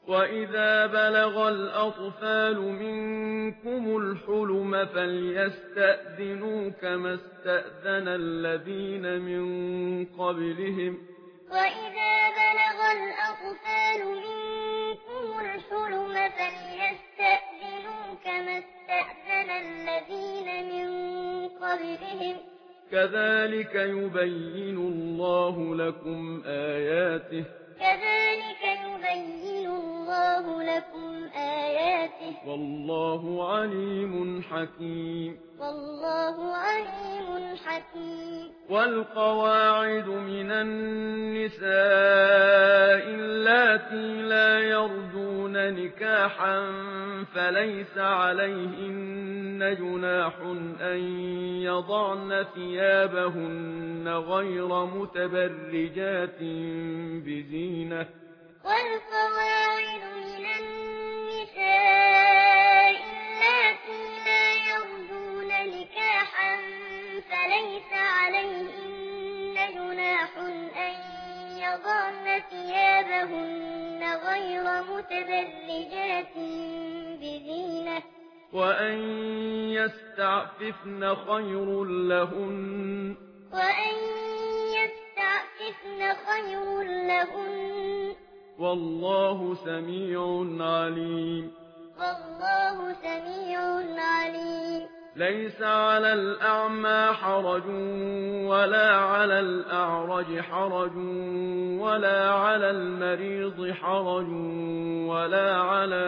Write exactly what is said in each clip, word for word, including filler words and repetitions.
وَإِذَا بَلَغَ الْأَطْفَالُ مِنكُمُ الْحُلُمَ فَلْيَسْتَأْذِنُوا كَمَا اسْتَأْذَنَ الَّذِينَ مِن قَبْلِهِمْ ۚ وَإِذَا بَلَغَ الْأَطْفَالُ مِنكُمُ الْحُلُمَ فَلْيَسْتَأْذِنُوا كَمَا اسْتَأْذَنَ الَّذِينَ مِن قَبْلِهِمْ ۚ كَذَٰلِكَ يُبَيِّنُ اللَّهُ لَكُمْ آيَاتِهِ كَذَٰلِكَ يُبَيِّنُ اللَّهُ لَكُمْ آيَاتِهِ ۗ وَاللَّهُ عَلِيمٌ حَكِيمٌ وَاللَّهُ عَلِيمٌ حَكِيمٌ. وَالْقَوَاعِدُ مِنَ النِّسَاءِ اللَّاتِي لَا يَرْجُونَ نِكَاحًا فَلَيْسَ عَلَيْهِنَّ جُنَاحٌ أَن يَضَعْنَ ثِيَابَهُنَّ غَيْرَ مُتَبَرِّجَاتٍ بِزِينَةٍ ۖ وَالْقَوَاعِدُ مِنَ النِّسَاءِ اللَّاتِي لَا يَرْجُونَ نِكَاحًا فَلَيْسَ عَلَيْهِنَّ جُنَاحٌ أَن يَضَعْنَ ثِيَابَهُنَّ غَيْرَ مُتَبَرِّجَاتٍ بِزِينَةٍ ۖ وَأَن يَسْتَعْفِفْنَ خَيْرٌ لَّهُنَّ ۗ وَأَن يَسْتَعْفِفْنَ خَيْرٌ لَّهُنَّ ۗ وَاللَّهُ سَمِيعٌ عَلِيمٌ. وَاللَّهُ سَمِيعٌ عَلِيمٌ. لَيْسَ عَلَى الْأَعْمَىٰ حَرَجٌ وَلَا عَلَى الْأَعْرَجِ حَرَجٌ وَلَا عَلَى الْمَرِيضِ حَرَجٌ وَلَا عَلَىٰ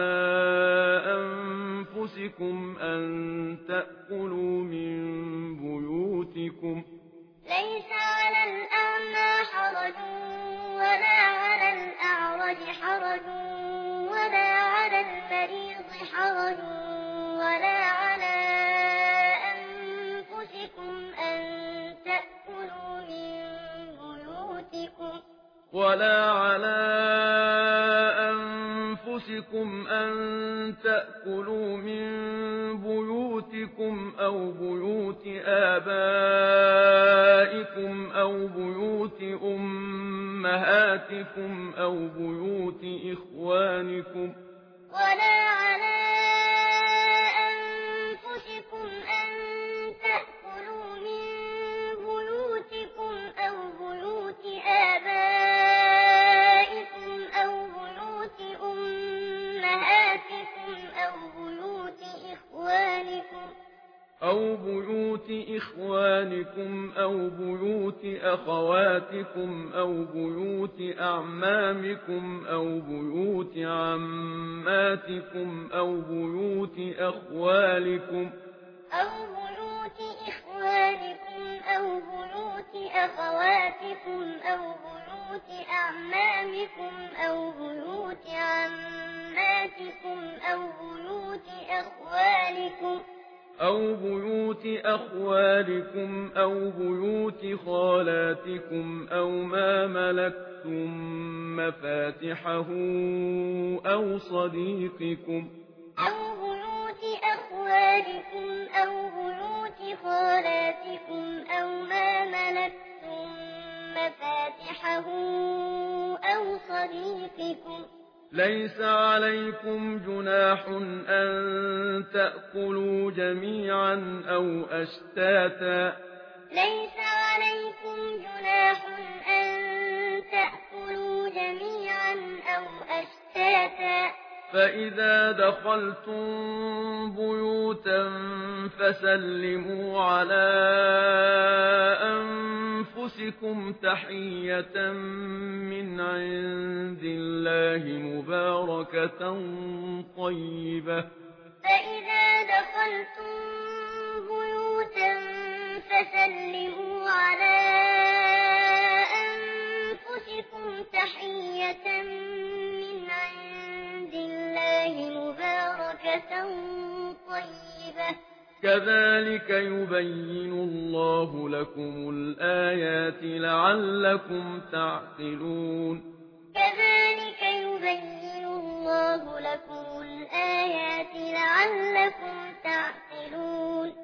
أَنفُسِكُمْ أَن تَأْكُلُوا مِن بُيُوتِكُمْ ۚ لَيْسَ عَلَى الْأَعْمَىٰ حَرَجٌ وَلَا عَلَى الْأَعْرَجِ حَرَجٌ وَلَا عَلَى الْمَرِيضِ حَرَجٌ وَلَا عَلَىٰ أَنفُسِكُمْ أَن تَأْكُلُوا مِن بُيُوتِكُمْ ۚ وَلَا عَلَىٰ أَنفُسِكُمْ أَن تَأْكُلُوا مِن بُيُوتِكُمْ أَوْ بُيُوتِ آبَائِكُمْ أَوْ بُيُوتِ أُمَّهَاتِكُمْ أَوْ بُيُوتِ إِخْوَانِكُمْ ۚ وَلَا عَلَىٰ أَنفُسِكُمْ أَن تَأْكُلُوا مِن بُيُوتِكُمْ أَوْ بُيُوتِ آبَائِكُمْ أَوْ بُيُوتِ أُمَّهَاتِكُمْ أَوْ بُيُوتِ إِخْوَانِكُمْ أَوْ بُيُوتِ إِخْوَانِكُمْ أَوْ بُيُوتِ أَخَوَاتِكُمْ أَوْ بُيُوتِ أَعْمَامِكُمْ أَوْ بُيُوتِ عَمَّاتِكُمْ أَوْ بُيُوتِ أَخْوَالِكُمْ أَوْ بُيُوتِ إِخْوَانِكُمْ أَوْ بُيُوتِ أَخَوَاتِكُمْ أَوْ بُيُوتِ أَعْمَامِكُمْ أَوْ بُيُوتِ عَمَّاتِكُمْ أَوْ بُيُوتِ أَخْوَالِكُمْ أَوْ بُيُوتِ أَخْوَالِكُمْ أَوْ بُيُوتِ خَالَاتِكُمْ أَوْ مَا مَلَكْتُم مَّفَاتِحَهُ أَوْ صَدِيقِكُمْ أَوْ بُيُوتِ أَخْوَالِكُمْ أَوْ بُيُوتِ خَالَاتِكُمْ أَوْ مَا مَلَكْتُم مَّفَاتِحَهُ أَوْ صَدِيقِكُمْ ۚ لَيْسَ عَلَيْكُمْ جُنَاحٌ أَن تَأْكُلُوا جَمِيعًا أَوْ أَشْتَاتًا ۚ لَيْسَ عَلَيْكُمْ جُنَاحٌ أَن تَأْكُلُوا جَمِيعًا أَوْ أَشْتَاتًا ۚ فَإِذَا دَخَلْتُم بُيُوتًا فَسَلِّمُوا عَلَىٰ أَنفُسِكُمْ تَحِيَّةً مِّنْ عِندِ اللَّهِ مُبَارَكَةً طَيِّبَةً ۚ فَإِذَا دَخَلْتُم بُيُوتًا فَسَلِّمُوا عَلَىٰ أَنفُسِكُمْ تَحِيَّةً مِّنْ عِندِ اللَّهِ مُبَارَكَةً طَيِّبَةً ۚ كَذَٰلِكَ يُبَيِّنُ اللَّهُ لَكُمُ الْآيَاتِ لَعَلَّكُمْ تَعْقِلُونَ. كَذَٰلِكَ يُبَيِّنُ اللَّهُ لَكُمُ الْآيَاتِ لَعَلَّكُمْ تَعْقِلُونَ.